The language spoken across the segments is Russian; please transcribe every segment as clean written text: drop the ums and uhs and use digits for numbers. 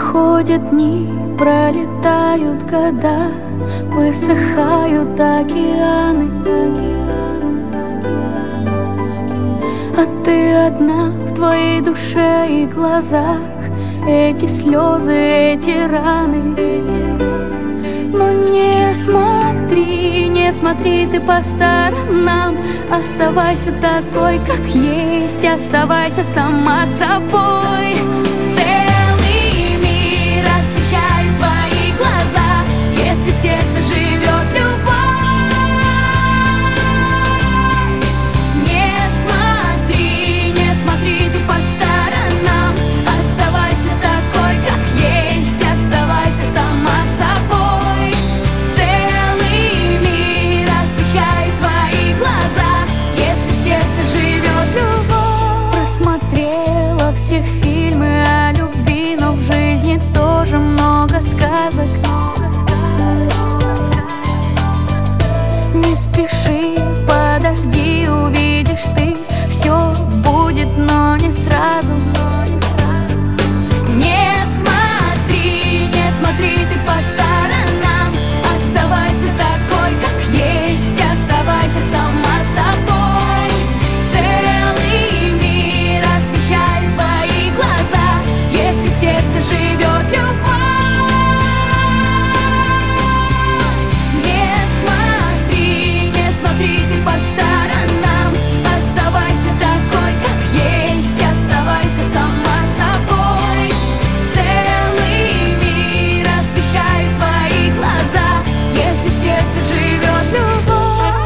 Проходят дни, пролетают года, высыхают океаны, а ты одна в твоей душе и глазах. Эти слезы, эти раны. Но не смотри, не смотри ты по сторонам. Оставайся такой, как есть, оставайся сама собой. Целый мир освещает твои глаза, если в сердце живет любовь. Не смотри, не смотри ты по сторонам. Оставайся такой, как есть, оставайся сама собой. Целый мир освещает твои глаза, если в сердце живет любовь. Просмотрела все фильмы о любви, но в жизни тоже много сказок. Не спеши, подожди, увидишь ты, все будет, но не сразу. Не смотри, не смотри ты по сторонам. Оставайся такой, как есть, оставайся сама собой. Целый мир освещает твои глаза, если в сердце живет любовь. Не смотри, не смотри ты по сторонам. Оставайся такой, как есть, оставайся сама собой. Целый мир освещает твои глаза, если в сердце живет любовь.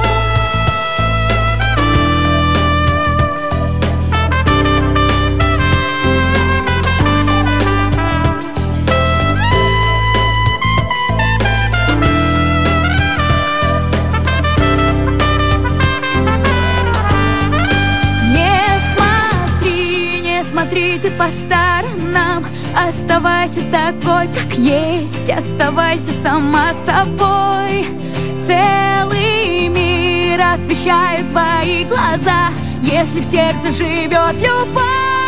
Смотри ты по сторонам. Оставайся такой, как есть, оставайся сама собой. Целый мир освещает твои глаза, если в сердце живет любовь.